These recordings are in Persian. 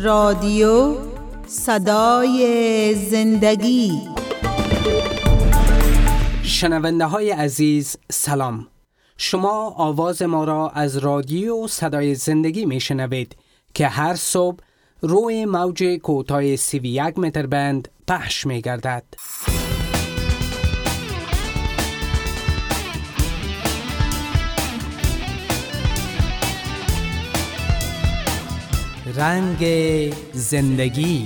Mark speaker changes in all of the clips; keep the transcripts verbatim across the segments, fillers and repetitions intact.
Speaker 1: رادیو صدای زندگی.
Speaker 2: شنونده های عزیز سلام. شما آواز ما را از رادیو صدای زندگی می شنوید که هر صبح روی موج کوتاه سی و یک متر بند پخش می گردد. رنگ زندگی.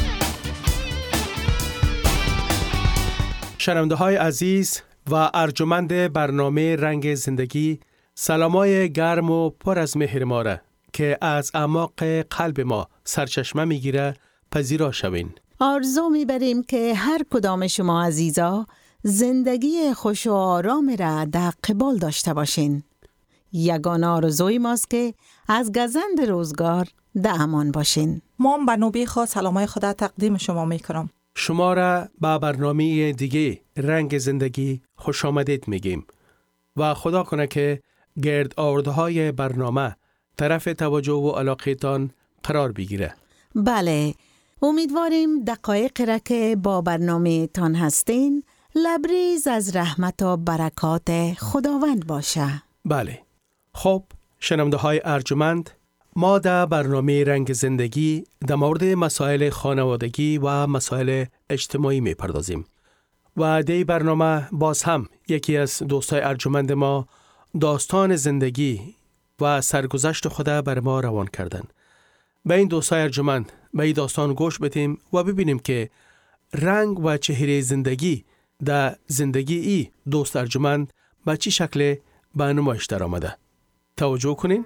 Speaker 3: شنونده های عزیز و ارجمند برنامه رنگ زندگی، سلامای گرم و پر از مهر ما را که از اعماق قلب ما سرچشمه میگیره پذیرا شوین.
Speaker 1: آرزو میبریم که هر کدام شما عزیزا زندگی خوش و آرام را در قبال داشته باشین. یگانه آرزوی ماست که از گزند روزگار در امان باشین.
Speaker 4: ما به نوبه خود سلامای خدا تقدیم شما میکنم.
Speaker 3: شما را به برنامه دیگه رنگ زندگی خوش آمدید میگیم و خدا کنه که گرد آورده های برنامه طرف توجه و علاقه تان قرار بگیره.
Speaker 1: بله، امیدواریم دقایق را که با برنامه تان هستین لبریز از رحمت و برکات خداوند باشه.
Speaker 3: بله. خب شنونده های ارجمند، ما در برنامه رنگ زندگی در مورد مسائل خانوادگی و مسائل اجتماعی می پردازیم و در برنامه باز هم یکی از دوستای ارجمند ما داستان زندگی و سرگذشت خود بر ما روان کردن. به این دوستای ارجمند به این داستان گوش بدیم و ببینیم که رنگ و چهره زندگی در زندگی ای دوست ارجمند به چی شکل به نمایش در آمده. توجه کنین.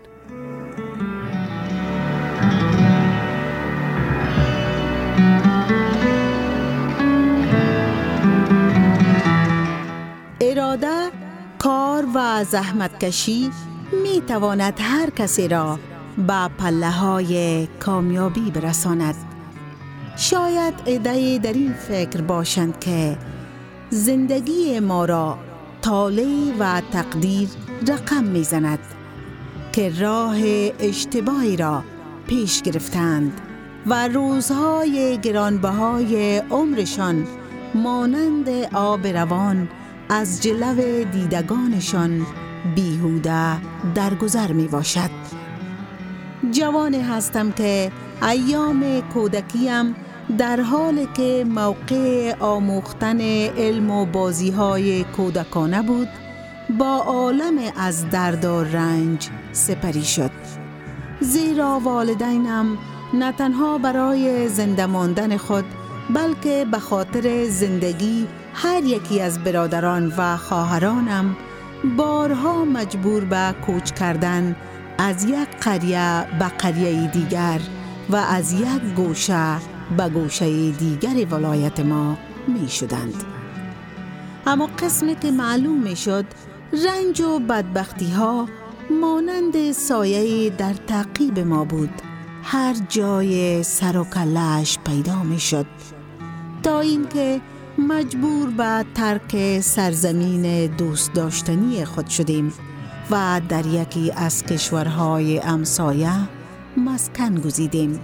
Speaker 1: اراده، کار و زحمتکشی می تواند هر کسی را به پله های کامیابی برساند. شاید عده‌ای در این فکر باشند که زندگی ما را طالع و تقدیر رقم می زند که راه اشتباهی را پیش گرفتند و روزهای گرانبهای عمرشان مانند آب روان از جلو دیدگانشان بیهوده درگذر می باشد. جوانی هستم که ایام کودکیم در حالی که موقع آموختن علم و بازی‌های کودکانه بود، با عالم از درد و رنج سپری شد. زیرا والدینم نه تنها برای زنده ماندن خود بلکه به خاطر زندگی هر یکی از برادران و خواهرانم بارها مجبور به کوچ کردن از یک قریه به قریه دیگر و از یک گوشه به گوشه دیگر ولایت ما می شدند. اما قسمی که معلوم می شد رنج و بدبختی ها مانند سایه در تعقیب ما بود. هر جای سر و کله‌اش پیدا می شد تا اینکه مجبور به ترک سرزمین دوست داشتنی خود شدیم و در یکی از کشورهای همسایه مسکن گزیدیم.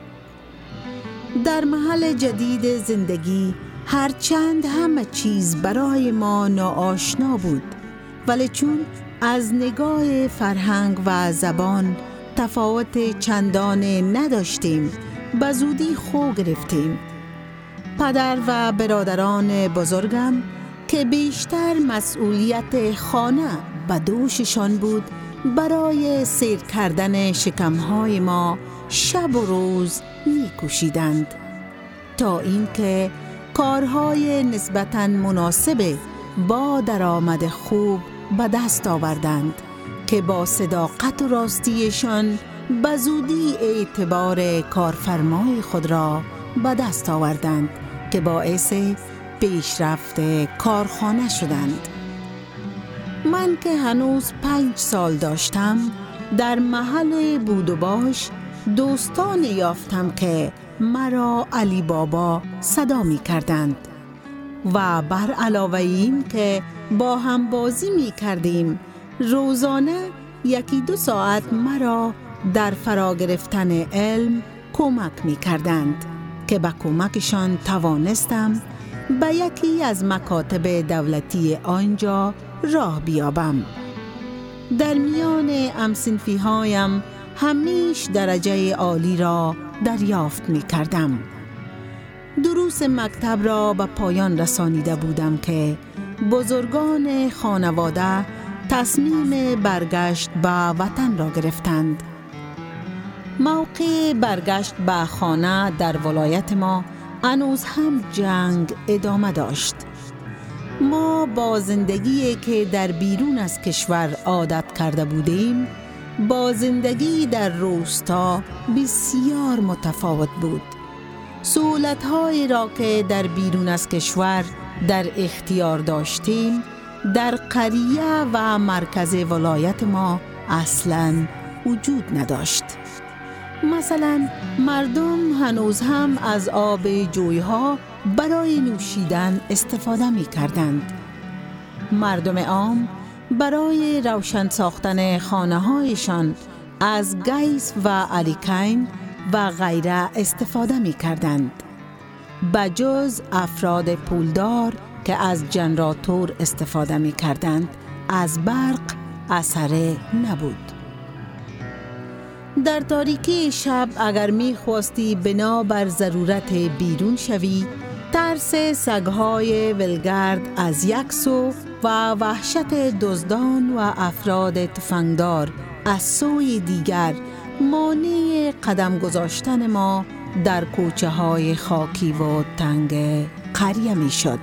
Speaker 1: در محل جدید زندگی هرچند همه چیز برای ما ناآشنا بود، ولی چون از نگاه فرهنگ و زبان تفاوت چندانی نداشتیم به زودی خو گرفتیم. پدر و برادران بزرگم که بیشتر مسئولیت خانه به دوششان بود برای سیر کردن شکمهای ما شب و روز می کوشیدند تا اینکه کارهای نسبتاً مناسب با درآمد خوب به دست آوردند که با صداقت و راستیشان به زودی اعتبار کارفرمای خود را به دست آوردند که باعث پیشرفت کارخانه شدند. من که هنوز پنج سال داشتم در محل بود و باش دوستان یافتم که مرا علی بابا صدا می کردند و بر علاوه این که با هم بازی می کردیم روزانه یکی دو ساعت مرا در فرا گرفتن علم، کمک می کردند که با کمکشان توانستم به یکی از مکاتب دولتی آنجا راه بیابم. در میان همصنفی هایم همیش درجه عالی را دریافت می کردم. دروس مکتب را به پایان رسانیده بودم که بزرگان خانواده تصمیم برگشت به وطن را گرفتند. موقع برگشت به خانه در ولایت ما هنوز هم جنگ ادامه داشت. ما با زندگی که در بیرون از کشور عادت کرده بودیم با زندگی در روستا بسیار متفاوت بود. سهولت‌هایی را که در بیرون از کشور در اختیار داشتیم در قریه و مرکز ولایت ما اصلاً وجود نداشت. مثلا مردم هنوز هم از آب جویها برای نوشیدن استفاده می کردند. مردم عام برای روشن ساختن خانه هایشان از گیس و الیکین و غیره استفاده می کردند. بجز افراد پولدار که از جنراتور استفاده می کردند از برق اثری نبود. در تاریکی شب اگر می خواستی بنا بر ضرورت بیرون شوی، ترس سگهای ولگرد از یک سو و وحشت دزدان و افراد تفنگدار از سوی دیگر مانع قدم گذاشتن ما در کوچه های خاکی و تنگ قریه می شد.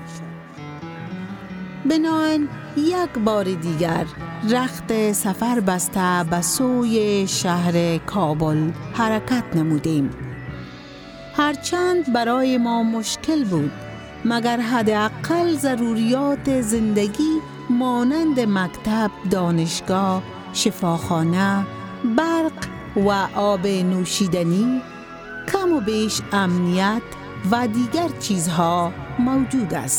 Speaker 1: بنابراین یک بار دیگر رخت سفر بسته به سوی شهر کابل حرکت نمودیم. هرچند برای ما مشکل بود، مگر حداقل ضروریات زندگی مانند مکتب، دانشگاه، شفاخانه، برق و آب نوشیدنی، کم و بیش امنیت و دیگر چیزها موجود است.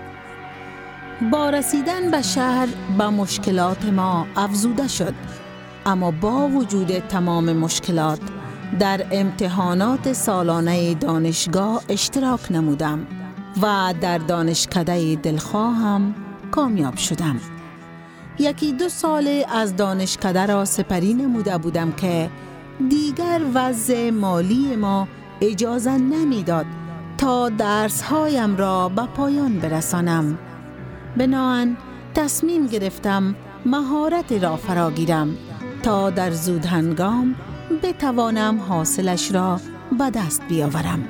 Speaker 1: با رسیدن به شهر به مشکلات ما افزوده شد، اما با وجود تمام مشکلات در امتحانات سالانه دانشگاه اشتراک نمودم و در دانشکده دلخواهم کامیاب شدم. یکی دو سال از دانشکده را سپری نموده بودم که دیگر وضع مالی ما اجازه نمیداد تا درسهایم را به پایان برسانم. بنابراین تصمیم گرفتم مهارت را فراگیرم تا در زود هنگام بتوانم حاصلش را به دست بیاورم.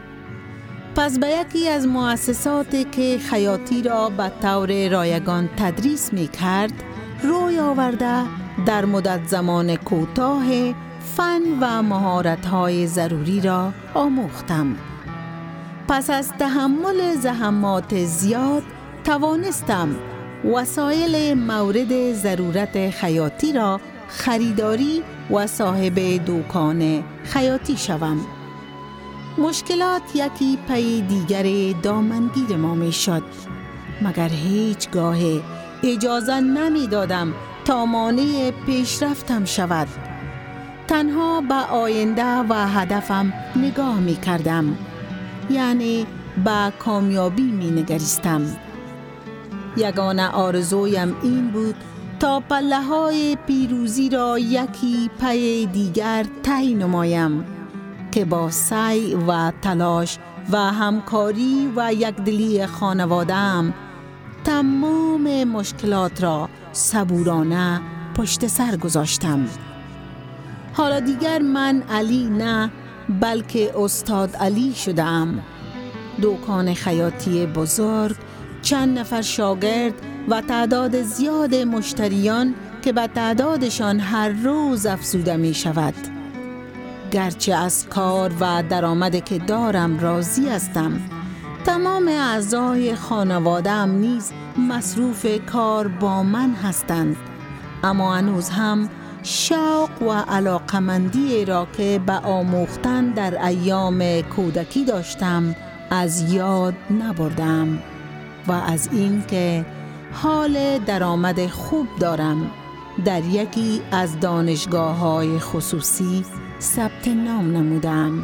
Speaker 1: پس به یکی از مؤسساتی که خیاطی را به طور رایگان تدریس می کرد روی آورده در مدت زمان کوتاه فن و مهارت‌های ضروری را آموختم. پس از تحمل زحمات زیاد توانستم وسایل مورد ضرورت خیاطی را خریداری و صاحب دکان خیاطی شوم. مشکلات یکی پی دیگر دامنگیر ما می شد، مگر هیچگاه اجازه نمی دادم تا مانع پیشرفتم شود. تنها به آینده و هدفم نگاه می کردم، یعنی به کامیابی می نگریستم. یگانه آرزویم این بود تا پله های پیروزی را یکی پی دیگر طی نمایم که با سعی و تلاش و همکاری و یکدلی خانواده‌ام تمام مشکلات را صبورانه پشت سر گذاشتم. حالا دیگر من علی نه بلکه استاد علی شدم. دکان خیاطی بزرگ، چند نفر شاگرد و تعداد زیاد مشتریان که به تعدادشان هر روز افزوده می شود. گرچه از کار و درآمدی که دارم راضی هستم، تمام اعضای خانواده‌ام نیز مصروف کار با من هستند، اما هنوز هم شوق و علاقمندی را که به آموختن در ایام کودکی داشتم از یاد نبردم و از این که حال درآمد خوب دارم در یکی از دانشگاه‌های خصوصی ثبت نام نمودم.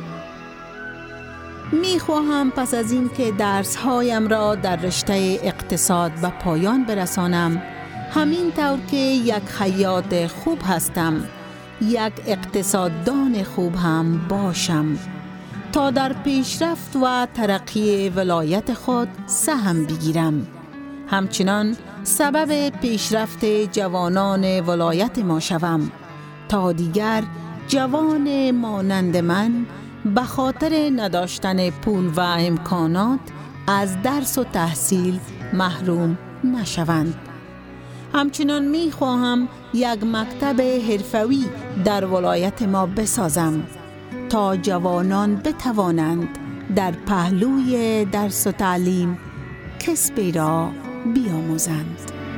Speaker 1: می خواهم پس از این که درس‌هایم را در رشته اقتصاد به پایان برسانم، همین طور که یک خیاط خوب هستم، یک اقتصاددان خوب هم باشم تا در پیشرفت و ترقی ولایت خود سهم بگیرم. همچنان سبب پیشرفت جوانان ولایت ما شوم تا دیگر جوان مانند من به خاطر نداشتن پول و امکانات از درس و تحصیل محروم نشوند. همچنان می خواهم یک مکتب حرفوی در ولایت ما بسازم تا جوانان بتوانند در پهلوی درس و تعلیم کسبی را بیاموزند.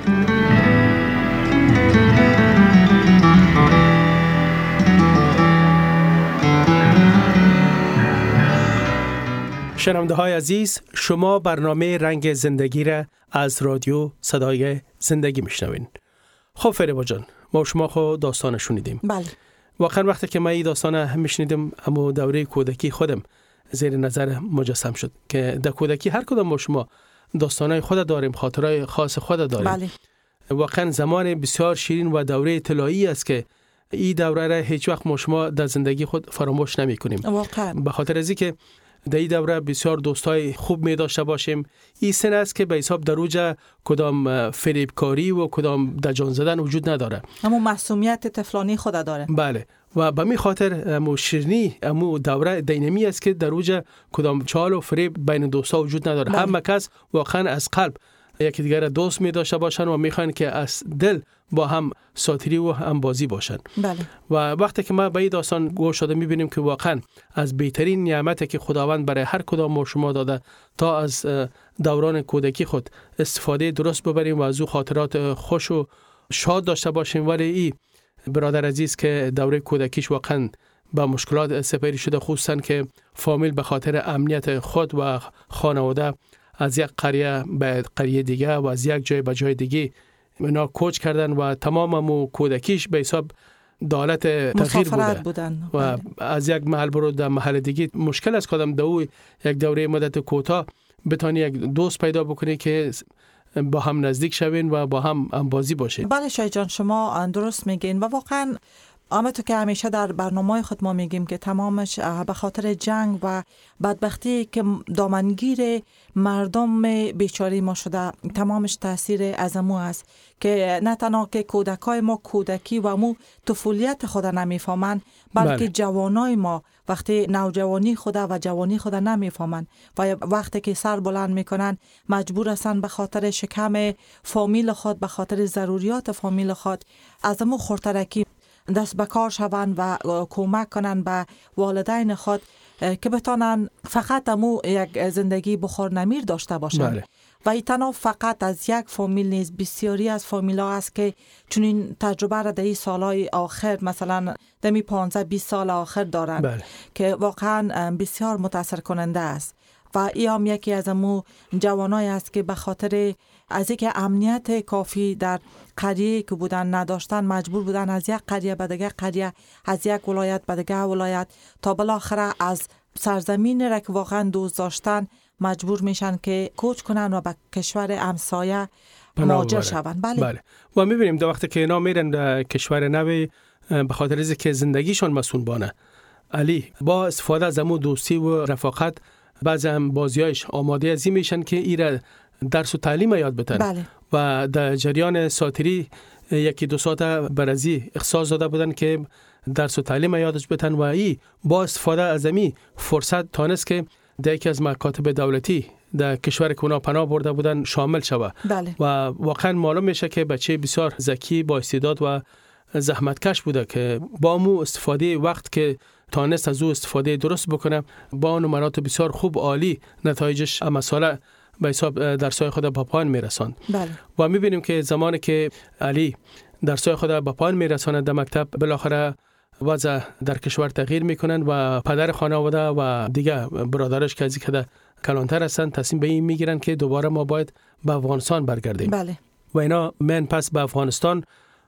Speaker 3: شنونده های عزیز، شما برنامه رنگ زندگی را از رادیو صدای زندگی میشنوین. خب فریبا جان، ما شما خود داستان شنیدیم.
Speaker 4: بله.
Speaker 3: واقعا وقتی که من این داستان میشنیدم، اما دوره کودکی خودم زیر نظر مجسم شد که در کودکی هر کدام ما شما داستانای خود داریم، خاطرهای خاص خود داریم.
Speaker 4: بله.
Speaker 3: واقعا زمان بسیار شیرین و دوره طلایی است که این دوره را هیچ وقت ما شما در زندگی خود فراموش نمی کنیم.
Speaker 4: واقعا.
Speaker 3: به خاطر از اینکه در این دوره بسیار دوستای خوب می داشته باشیم. این سن است که به حساب در اوج کدام فریبکاری و کدام دجان زدن وجود نداره.
Speaker 4: همون معصومیت طفلانی خود داره.
Speaker 3: بله. و به می خاطر امو شیرینی، امو دوره دینامی است که در اوج کدام چال و فریب بین دوستا وجود نداره.
Speaker 4: بله.
Speaker 3: همه کس واقعا از قلب یکی دیگر را دوست می داشته باشن و میخوان که از دل با هم ساتری و هم بازی باشن.
Speaker 4: بله.
Speaker 3: و وقتی که ما به این داستان گوش داده میبینیم که واقعا از بهترین نعمتی که خداوند برای هر کدام ما شما داده تا از دوران کودکی خود استفاده درست ببریم و از او خاطرات خوش و شاد داشته باشیم. ولی این برادر عزیز که دوره کودکیش واقعا با مشکلات سپری شده، خصوصا که فامیل به خاطر امنیت خود و خانواده از یک قریه به قریه دیگه و از یک جای به جای دیگه اینا کوچ کردن و تمام مو کودکیش به حساب دالت تغییر بوده
Speaker 4: بودن.
Speaker 3: و از یک محل برو در محل دیگه مشکل است کدام دو یک دوره مدت کوتاه بتانی یک دوست پیدا بکنی که با هم نزدیک شوین و با هم بازی باشه.
Speaker 4: بله شای جان، شما درست میگین و واقعا اما تو که همیشه در برنامه خود ما میگیم که تمامش به خاطر جنگ و بدبختی که دامنگیر مردم بیچاره ما شده، تمامش تاثیر از امو است که نه تنها که کودکای ما کودکی و امو طفولیت خود نمیفهمن، بلکه بله. جوانای ما وقتی نوجوانی خود و جوانی خود نمیفهمن و وقتی که سر بلند میکنن مجبور هستن به خاطر شکم فامیل خود، به خاطر ضروریات فامیل خود از امو خورترکی دست به کار شوند و کمک کنن به والدین خود که بتانن فقط امو یک زندگی بخور نمیر داشته باشند. بله. و ایتنا فقط از یک فامیل نیست، بسیاری از فامیل ها است که چون این تجربه را در این سالهای آخر مثلا دمی پانزده بیست سال آخر دارن. بله. که واقعا بسیار متاثر کننده است و این هم یکی از امو جوانای است که به خاطر از اینکه امنیت کافی در قریه که بودن نداشتن مجبور بودن از یک قریه به دیگه قریه، از یک ولایت به دیگه ولایت تا بالاخره از سرزمین را که واقعا دوست داشتن مجبور میشن که کوچ کنن و به کشور همسایه مهاجر شوند. بله. بله.
Speaker 3: و میبینیم در وقتی که اینا میرن در کشور نوی به خاطر از که زندگیشون مسئولانه، علی با استفاده از امو دوستی و رفاقت بعضی هم بازیایش آماده از این میشن که ایره درس و تعلیم یاد بتن.
Speaker 4: بله.
Speaker 3: و در جریان ساتری یکی دو ساعت برازی اختصاص داده بودن که درس و تعلیم یادش بتن و ای با استفاده از امی فرصت تانست که در یکی از مکاتب دولتی در کشور که اونا پناه برده بودن شامل شوه.
Speaker 4: بله.
Speaker 3: و واقعا معلوم میشه که بچه بسیار ذکی با استعداد و زحمتکش بوده که با مو استفاده وقت که تانست از او استفاده درست بکنه با اون مراتب بسیار خوب عالی نتایجش مسئله به حساب درسای خود به پایان میرساند.
Speaker 4: بله.
Speaker 3: و میبینیم که زمانی که علی درسای خود به پایان میرساند در مکتب، بالاخره وضع در کشور تغییر میکنن و پدر خانواده و دیگه برادرش که از اینکه کلانتر هستن تصمیم به این میگیرن که دوباره ما باید به افغانستان برگردیم.
Speaker 4: بله.
Speaker 3: و اینا من پس به افغانستان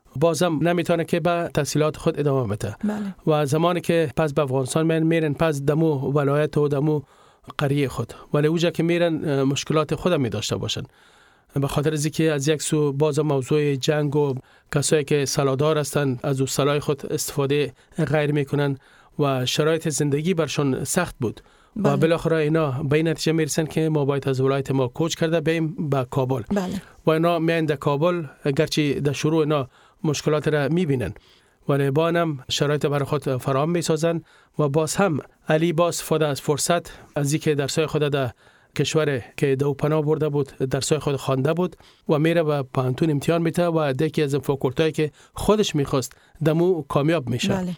Speaker 3: بازم نمیتونه که به تحصیلات خود ادامه بده.
Speaker 4: بله.
Speaker 3: و زمانی که پس به افغانستان میرن میرن پس دمو ولایت و دمو قریه خود، ولی اوجا که میرن مشکلات خود می داشته باشن، به خاطر از اینکه از یک سو باز موضوع جنگ و کسایی که سلادار هستند از او سلاح خود استفاده غیر میکنن و شرایط زندگی برشون سخت بود. بله. و بالاخره اینا به این نتیجه میرسن که ما باید از ولایت ما کوچ کرده بریم به کابل.
Speaker 4: بله.
Speaker 3: و اینا میان در کابل، اگرچه در شروع اینا مشکلات را میبینن ولی با هم شرایط برای خود فراهم میسازن و باز هم علی باز استفاده از فرصت از اینکه درسای خود در کشور که دو پناه برده بود درسای خود خوانده بود و میره به پانتون امتحان میده و یکی از فاکولتایی که خودش میخواست دمو کامیاب میشه.
Speaker 4: بله.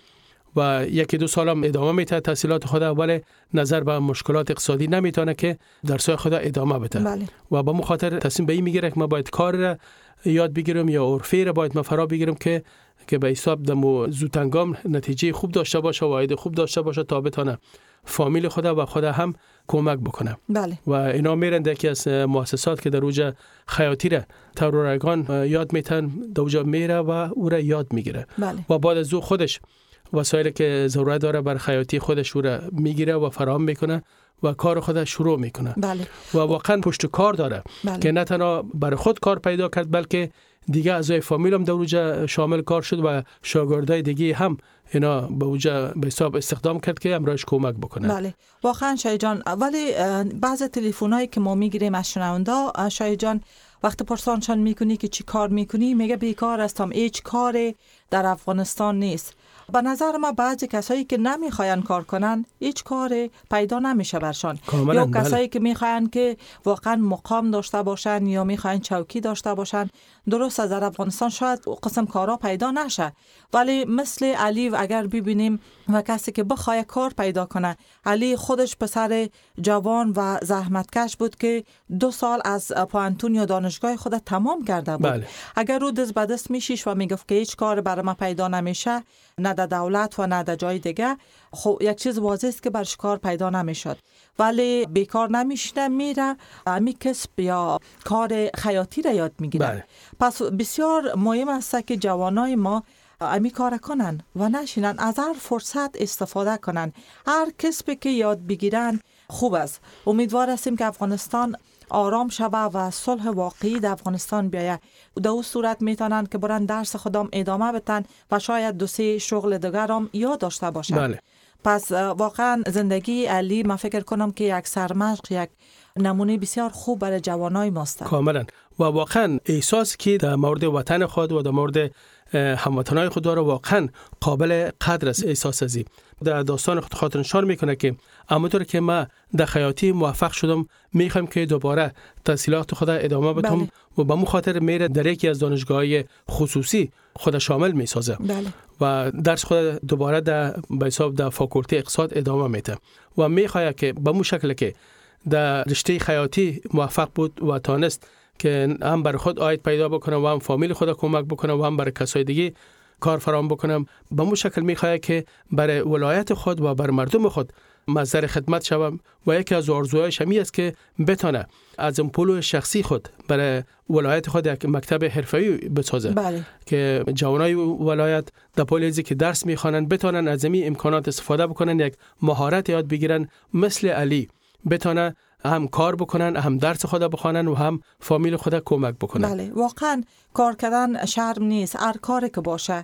Speaker 3: و یکی دو سال هم ادامه میده تحصیلات خود، ولی نظر به مشکلات اقتصادی نمیتونه که درسای خود ادامه بده.
Speaker 4: بله.
Speaker 3: و به مخاطر تصمیم به این میگیره که ما باید کار را یاد بگیرم یا عرفی را باید ما فرا بگیرم که که به حساب دمو زودتنگام نتیجه خوب داشته باشه و عاید خوب داشته باشه تا بتونه فامیل خود و خود هم کمک بکنه.
Speaker 4: بله.
Speaker 3: و اینا میرن در یکی از مؤسسات که در اوجا خیاطی را ترورگان یاد میتن، در اوجا میره و او را یاد میگیره.
Speaker 4: بله.
Speaker 3: و بعد از او خودش وسایلی که ضرورت داره بر خیاطی خودش او را میگیره و فراهم میکنه و کار خودش شروع میکنه.
Speaker 4: بله.
Speaker 3: و واقعا پشت کار داره.
Speaker 4: بله.
Speaker 3: که نه تنها برای خود کار پیدا کرد بلکه دیگه اعضای فامیل هم در اوجا شامل کار شد و شاگردای دیگه هم اینا به اوجا به حساب استخدام کرد که امرایش کمک بکنه.
Speaker 4: بله واقعا شای جان، ولی بعض تلفن‌هایی که ما میگیریم از شنونده شای جان وقتی پرسانشان میکنی که چی کار میکنی میگه بیکار هستم، هیچ کاری در افغانستان نیست. به نظر ما بعضی کسایی که نمیخواین کار کنن هیچ کاری پیدا نمیشه برشان، یا
Speaker 3: بله.
Speaker 4: کسایی که میخواین که واقعا مقام داشته باشن یا میخواین چوکی داشته باشن، درست از در افغانستان شاید قسم کارا پیدا نشه، ولی مثل علی اگر ببینیم و کسی که بخواد کار پیدا کنه، علی خودش پسر جوان و زحمتکش بود که دو سال از پانتون یا دانشگاه خود تمام کرده بود.
Speaker 3: بله.
Speaker 4: اگر رو دست به دست میشیش و میگفت که هیچ کار برای ما پیدا نمیشه، نه در دولت و نه در جای دیگه، خب یک چیز واضح است که برش کار پیدا نمیشد. ولی بیکار نمیشنه، میره امی کسب یا کار خیاطی را یاد میگیره.
Speaker 3: بله.
Speaker 4: پس بسیار مهم است که جوانای ما امی کار کنن و نشینن، از هر فرصت استفاده کنن. هر کسبی که یاد بگیرن خوب است. امیدوار هستیم که افغانستان آرام شوه و صلح واقعی در افغانستان بیاید. در اون صورت میتونن که برن درس خودم ادامه بدن و شاید دو سه شغل دیگر هم یاد داشته باشن.
Speaker 3: بله.
Speaker 4: پس واقعا زندگی علی من فکر کنم که یک سرمشق، یک نمونه بسیار خوب برای جوانای ماست.
Speaker 3: کاملا. و واقعا احساس که در مورد وطن خود و در مورد هموطنای خود داره واقعا قابل قدر است. احساس ازی در داستان خود خاطر نشان میکنه که همونطور که ما در خیاطی موفق شدم میخوام که دوباره تحصیلات خود ادامه بدم. بله. و به مو خاطر میره در یکی از دانشگاه‌های خصوصی خود شامل میسازه.
Speaker 4: بله.
Speaker 3: و درس خود دوباره در به حساب در فاکولته اقتصاد ادامه میده و میخواد که به مو شکل که در رشته خیاطی موفق بود و تانست که هم بر خود عاید پیدا بکنم و هم فامیل خود کمک بکنم و هم برای کسای دیگه کار فراهم بکنم، به مو شکل میخواد که برای ولایت خود و بر مردم خود مصدر خدمت شوم. و یکی از آرزوهایش همی است که بتونه از پول شخصی خود برای ولایت خود یک مکتب حرفه‌ای بسازه.
Speaker 4: بله.
Speaker 3: که جوانای ولایت در پولیزی که درس میخوانن بتونن از این امکانات استفاده بکنن، یک مهارت یاد بگیرن مثل علی، بتونه هم کار بکنن، هم درس خود بخوانن و هم فامیل خود کمک بکنن.
Speaker 4: بله واقعا کار کردن شرم نیست، هر کاری که باشه.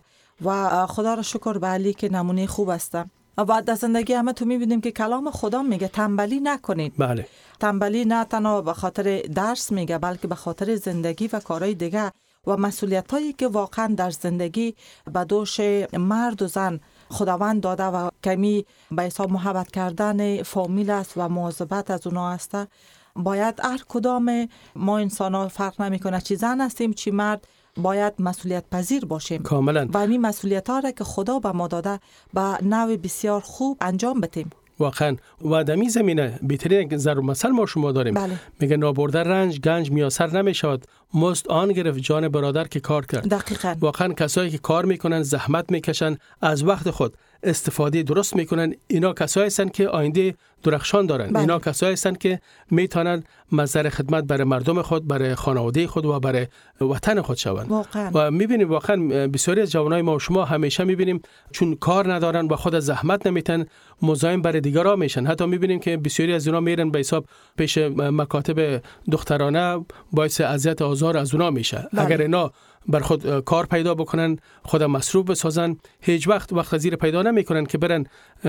Speaker 4: و خدا را شکر به علی که نمونه خوب است. و در زندگی همه تو میبینیم که کلام خدا میگه تنبلی نکنید.
Speaker 3: بله.
Speaker 4: تنبلی نه تنها به خاطر درس میگه بلکه به خاطر زندگی و کارهای دیگه و مسئولیتایی که واقعا در زندگی به دوش مرد و زن خداوند داده و کمی به حساب محبت کردن فامیل است و مواظبت از اونا است. باید هر کدام ما انسان ها فرق نمی کنه چی زن هستیم چی مرد، باید مسئولیت پذیر باشیم.
Speaker 3: کاملا.
Speaker 4: و این مسئولیت ها را که خدا به ما داده به نوع بسیار خوب انجام بدیم.
Speaker 3: واقعا. و در این زمینه بهترین ضرب مثل ما شما داریم.
Speaker 4: بله.
Speaker 3: میگه نابرده رنج گنج میاسر نمیشود مست آن گرفت جان برادر که کار کرد.
Speaker 4: دقیقاً.
Speaker 3: واقعا کسایی که کار میکنن، زحمت میکشن، از وقت خود استفاده درست میکنن، اینا کسایی هستند که آینده درخشان دارن.
Speaker 4: بله.
Speaker 3: اینا کسایی هستند که میتونن مظهر خدمت برای مردم خود، برای خانواده خود و برای وطن خود شوند.
Speaker 4: واقعا.
Speaker 3: و میبینیم واقعا بسیاری از جوانای ما و شما همیشه میبینیم چون کار ندارن و خود از زحمت نمیتن، مزاحم برای دیگران میشن. حتی میبینیم که بسیاری از اونا میرن به حساب پیش مکاتب دخترانه، باعث اذیت آزار از اونا میشه.
Speaker 4: بله.
Speaker 3: اگر اینا بر خود کار پیدا بکنن، خود مصروف بسازن، هیچ وقت وقت از زیر پیدا نمیکنن که برن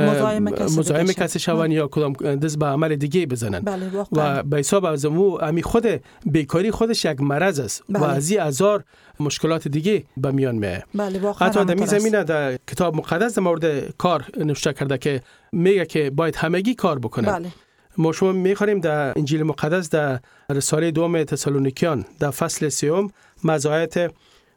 Speaker 3: مزاحم کسی شون یا کدام دست به عمل دیگه بزنن.
Speaker 4: بله.
Speaker 3: و به حساب از مو امی خود بیکاری خودش یک مرض است.
Speaker 4: بله.
Speaker 3: و از این هزار مشکلات دیگه به میان میاد.
Speaker 4: بله واقعا.
Speaker 3: حتی در این زمینه در کتاب مقدس در مورد کار نوشته کرده که میگه که باید همگی کار بکنن.
Speaker 4: بله.
Speaker 3: ما شما میخوانیم در انجیل مقدس در رساله دوم تسالونیکیان در فصل سوم مزایت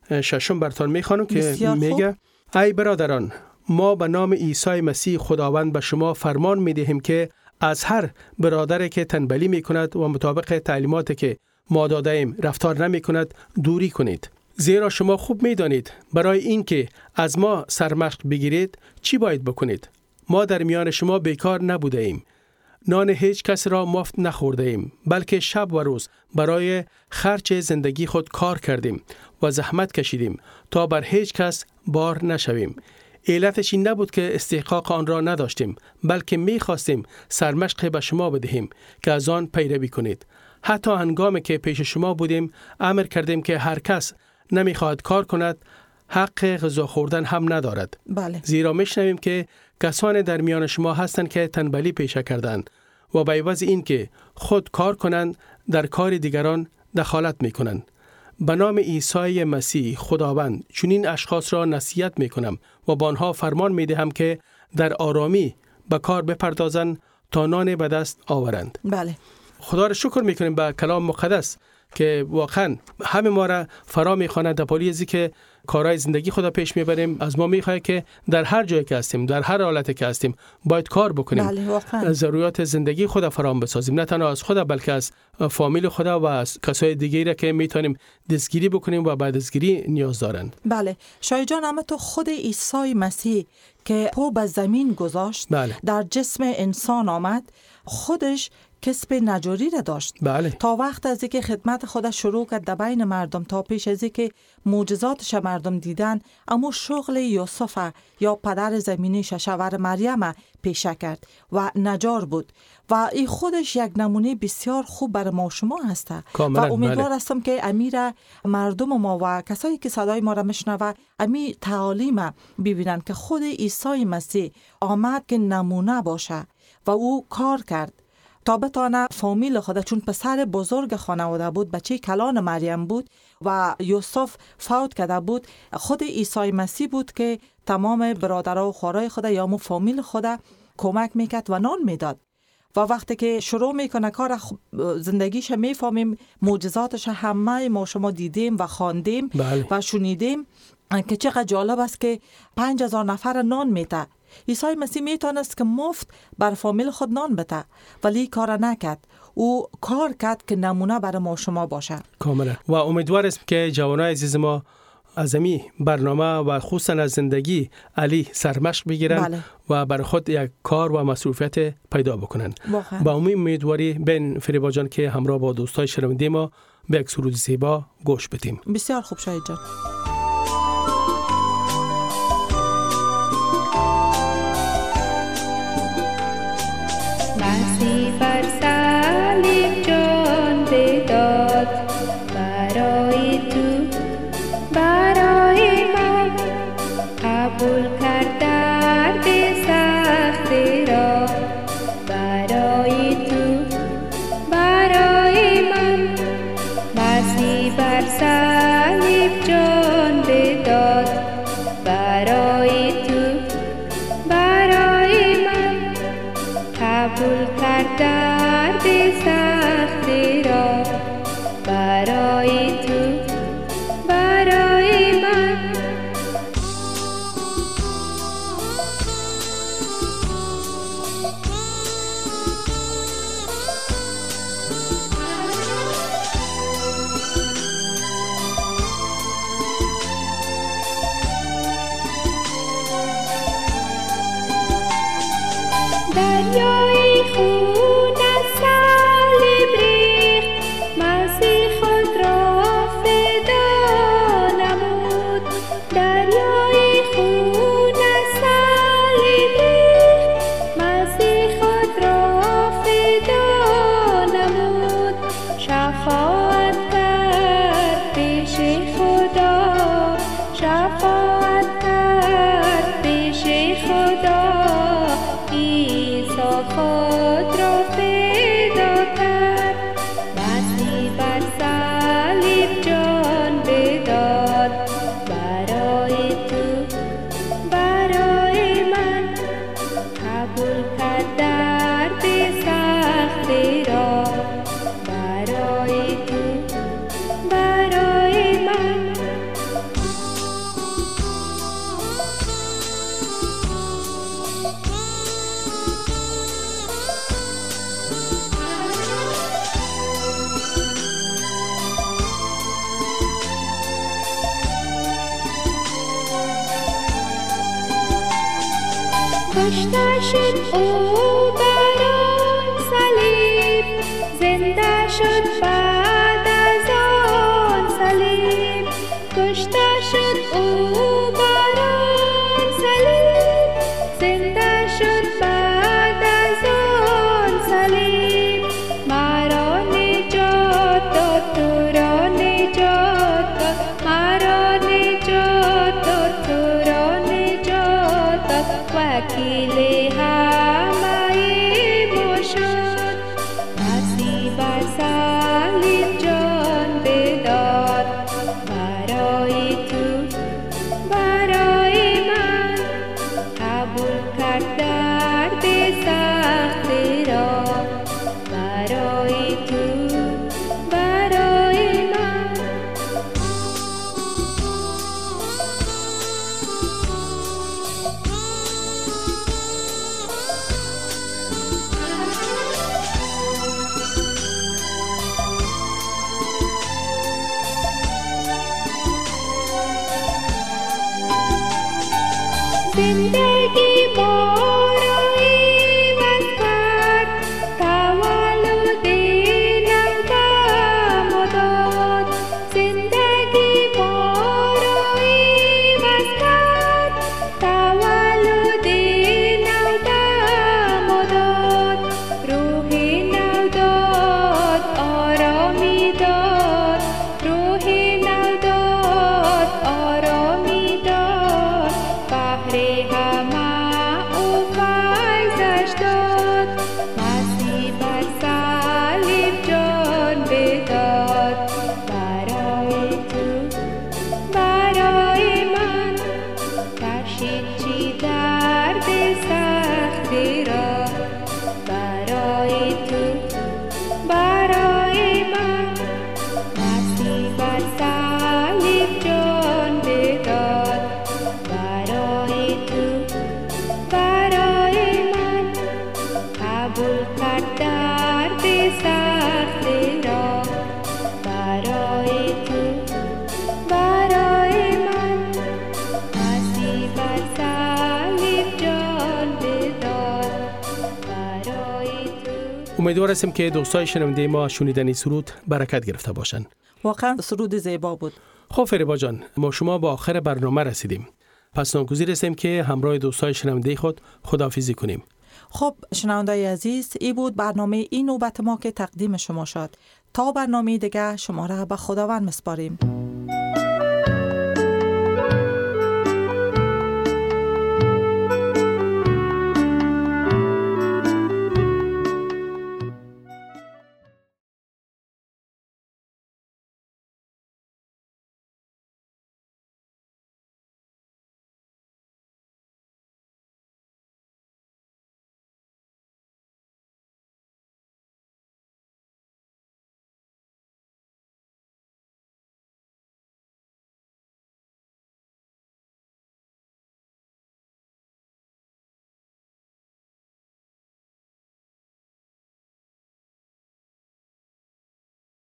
Speaker 3: ششم براتون میخوانم که میگه ای برادران، ما به نام عیسی مسیح خداوند به شما فرمان میدهیم که از هر برادری که تنبلی میکند و مطابق تعلیماتی که ما داده ایم رفتار نمیکند دوری کنید. زیرا شما خوب میدانید برای این که از ما سرمشق بگیرید چی باید بکنید. ما در میان شما بیکار نبوده ایم، نان هیچ کس را مفت نخورده ایم، بلکه شب و روز برای خرچ زندگی خود کار کردیم و زحمت کشیدیم تا بر هیچ کس بار نشویم. علتش این نبود که استحقاق آن را نداشتیم، بلکه می خواستیم سرمشق به شما بدهیم که از آن پیروی کنید. حتی هنگامی که پیش شما بودیم امر کردیم که هر کس نمی خواهد کار کند حق غذا خوردن هم ندارد.
Speaker 4: بله.
Speaker 3: زیرا میشنویم که کسان در میان شما هستند که تنبلی پیشه کردند و به عوض این که خود کار کنند در کار دیگران دخالت میکنند. به نام عیسی مسیح خداوند چنین اشخاص را نصیحت میکنم و با آنها فرمان میدهم که در آرامی به کار بپردازند تا نان به دست آورند.
Speaker 4: بله.
Speaker 3: خدا را شکر میکنیم به کلام مقدس که واقعا همه ما را فرا میخواند در پالی ازی که کارهای زندگی خدا پیش میبریم. از ما میخواد که در هر جایی که هستیم، در هر حالتی که هستیم باید کار بکنیم.
Speaker 4: بله واقعا.
Speaker 3: ضروریات زندگی خدا فرام بسازیم، نه تنها از خدا بلکه از فامیل خدا و از کسای دیگری را که میتونیم دستگیری بکنیم و بعد دستگیری نیاز دارند.
Speaker 4: بله. شای جان، اما تو خود عیسی مسیح که پا به زمین گذاشت،
Speaker 3: بله.
Speaker 4: در جسم انسان آمد، خودش کسب نجاری را داشت.
Speaker 3: بله.
Speaker 4: تا وقت از اینکه خدمت خود شروع کرد در بین مردم، تا پیش از اینکه معجزاتش مردم دیدن، اما شغل یوسف یا پدر زمینیش شوهر مریم پیشه کرد و نجار بود و این خودش یک نمونه بسیار خوب برای ما شما هسته و امیدوار هستم که امیر مردم ما و کسایی که صدای ما را میشنوه امی تعالیم ببینن که خود عیسی مسیح آمد که نمونه باشه و او کار کرد تا بتانه فامیل خود، چون پسر بزرگ خانواده بود، بچه کلان مریم بود و یوسف فوت کرده بود، خود عیسی مسیح بود که تمام برادرها و خوارای خود یا مو فامیل خود کمک میکرد و نان میداد. و وقتی که شروع میکنه کار زندگیش میفهمیم، معجزاتش همه ما شما دیدیم و خواندیم.
Speaker 3: بله.
Speaker 4: و شنیدیم که چقدر جالب است که پنج هزار نفر نان میده. عیسی مسیح میتونست که مفت بر فامیل خود نان بده، ولی کار نکرد. او کار کرد که نمونه برای ما شما باشه.
Speaker 3: کاملا. و امیدوار است که جوانای عزیز ما از این برنامه و خصوصا از زندگی علی سرمشق بگیرن.
Speaker 4: بله.
Speaker 3: و برای خود یک کار و مسئولیت پیدا بکنن.
Speaker 4: واقعا.
Speaker 3: با امیدواری بین فریبا جان که همراه با دوستای شنونده ما به یک سرود زیبا گوش بدیم.
Speaker 4: بسیار خوب شاید جان.
Speaker 5: مسیح بر صلیب جان بداد، برای تو برای من قبول کرد درد سخت را، برای تو برای من. مسیح بر صلیب جان بداد، برای تو برای من قبول کرد درد سخت را، برای تو برای من. کشته شد او بر آن صلیب، زنده شد بعد از آن صلیب. کشته شد او بر آن صلیب، زنده شد بعد از آن صلیب. مرا نجات داد، تو را نجات داد، مرا نجات داد، تو را نجات داد. وکیل همه ما شد، مسیح بر صلیب جان بداد. برای تو، برای من، قبول کرد درد سخت را. برای تو، برای من. زندگی ما را عوض کرد، تولد نو به ما داد. زندگی ما را عوض کرد، تولد نو به ما داد. روح نو داد، آرامی داد، روح نو داد، آرامی داد. بهر همه او فیضش داد، مسیح بر صلیب جان بداد. برای تو، برای من، کشید چی درد سختی را. برای تو، برای من، مسیح بر صلیب جان بداد. برای تو، برای من، قبول کرد درد سخت را. برای تو، برای من، مسیح بر صلیب جان بداد. برای تو.
Speaker 3: امیدوار هستیم که دوستای شنونده ما شنیدن سرود برکت گرفته باشند.
Speaker 4: واقعا سرود زیبا بود.
Speaker 3: خب فریبا جان، ما شما با آخر برنامه رسیدیم. پس ناگزیر هستیم که همراه دوستای شنونده خود خداحافظی کنیم.
Speaker 4: خب شنوندای عزیز، این بود برنامه این نوبت ما که تقدیم شما شد. تا برنامه دیگه شما را به خداوند میسپاریم.